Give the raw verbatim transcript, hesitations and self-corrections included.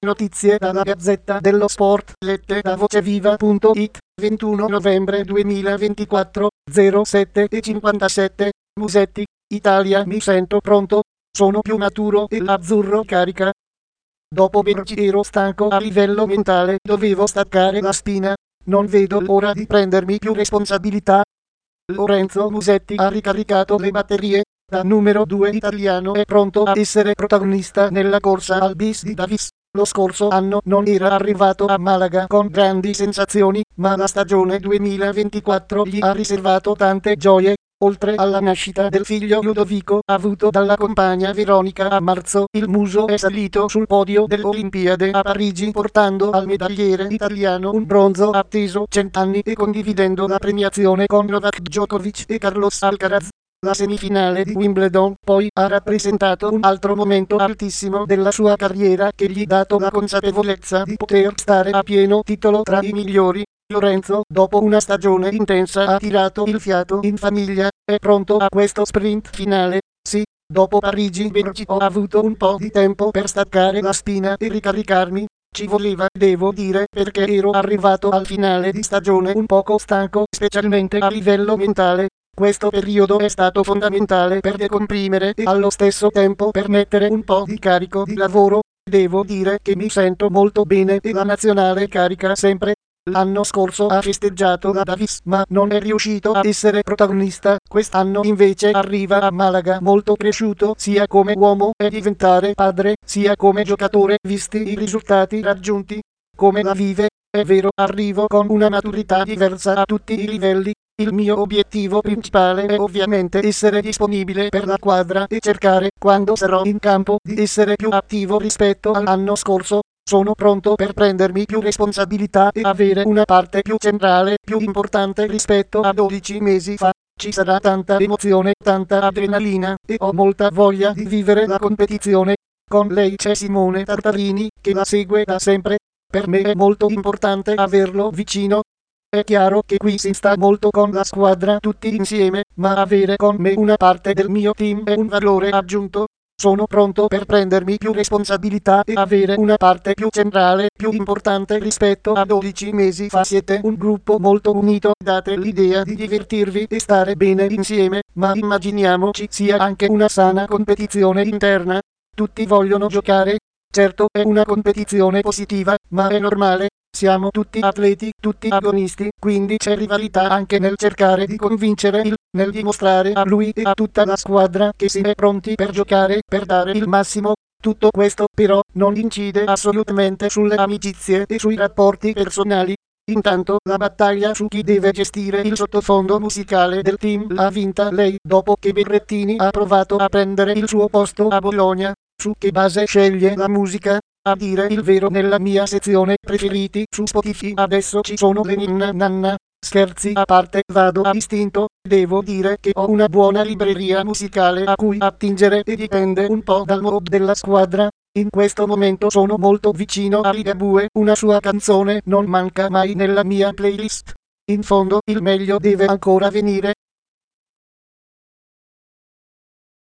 Notizie dalla Gazzetta dello Sport, lette da voceviva punto it, ventuno novembre duemilaventiquattro, zero sette e cinquantasette, Musetti, Italia. Mi sento pronto, sono più maturo e l'azzurro carica. Dopo venerdì ero stanco a livello mentale, dovevo staccare la spina, non vedo l'ora di prendermi più responsabilità. Lorenzo Musetti ha ricaricato le batterie, da numero due italiano è pronto a essere protagonista nella corsa al Bis di Davis. Lo scorso anno non era arrivato a Malaga con grandi sensazioni, ma la stagione duemilaventiquattro gli ha riservato tante gioie. Oltre alla nascita del figlio Ludovico avuto dalla compagna Veronica a marzo, il muso è salito sul podio dell'Olimpiade a Parigi portando al medagliere italiano un bronzo atteso cent'anni e condividendo la premiazione con Novak Djokovic e Carlos Alcaraz. La semifinale di Wimbledon poi ha rappresentato un altro momento altissimo della sua carriera che gli ha dato la consapevolezza di poter stare a pieno titolo tra i migliori. Lorenzo, dopo una stagione intensa, ha tirato il fiato in famiglia, è pronto a questo sprint finale. Sì, dopo Parigi venerdì ho avuto un po' di tempo per staccare la spina e ricaricarmi. Ci voleva, devo dire, perché ero arrivato al finale di stagione un poco stanco, specialmente a livello mentale. Questo periodo è stato fondamentale per decomprimere e allo stesso tempo per mettere un po' di carico di lavoro. Devo dire che mi sento molto bene e la nazionale carica sempre. L'anno scorso ha festeggiato la Davis ma non è riuscito a essere protagonista, quest'anno invece arriva a Malaga molto cresciuto sia come uomo e diventare padre, sia come giocatore visti i risultati raggiunti. Come la vive? È vero, arrivo con una maturità diversa a tutti i livelli. Il mio obiettivo principale è ovviamente essere disponibile per la squadra e cercare, quando sarò in campo, di essere più attivo rispetto all'anno scorso. Sono pronto per prendermi più responsabilità e avere una parte più centrale, più importante rispetto a dodici mesi fa. Ci sarà tanta emozione, tanta adrenalina, e ho molta voglia di vivere la competizione. Con lei c'è Simone Tartarini, che la segue da sempre. Per me è molto importante averlo vicino. È chiaro che qui si sta molto con la squadra tutti insieme, ma avere con me una parte del mio team è un valore aggiunto. Sono pronto per prendermi più responsabilità e avere una parte più centrale, più importante rispetto a dodici mesi fa. Siete un gruppo molto unito, date l'idea di divertirvi e stare bene insieme, ma immaginiamoci sia anche una sana competizione interna. Tutti vogliono giocare. Certo, è una competizione positiva, ma è normale. Siamo tutti atleti, tutti agonisti, quindi c'è rivalità anche nel cercare di convincere il, nel dimostrare a lui e a tutta la squadra che si è pronti per giocare, per dare il massimo. Tutto questo però non incide assolutamente sulle amicizie e sui rapporti personali. Intanto la battaglia su chi deve gestire il sottofondo musicale del team l'ha vinta lei dopo che Berrettini ha provato a prendere il suo posto a Bologna. Su che base sceglie la musica? A dire il vero, nella mia sezione preferiti su Spotify adesso ci sono le Ninna Nanna. Scherzi a parte, vado a istinto. Devo dire che ho una buona libreria musicale a cui attingere e dipende un po' dal mood della squadra. In questo momento sono molto vicino a Ligabue, una sua canzone non manca mai nella mia playlist. In fondo il meglio deve ancora venire.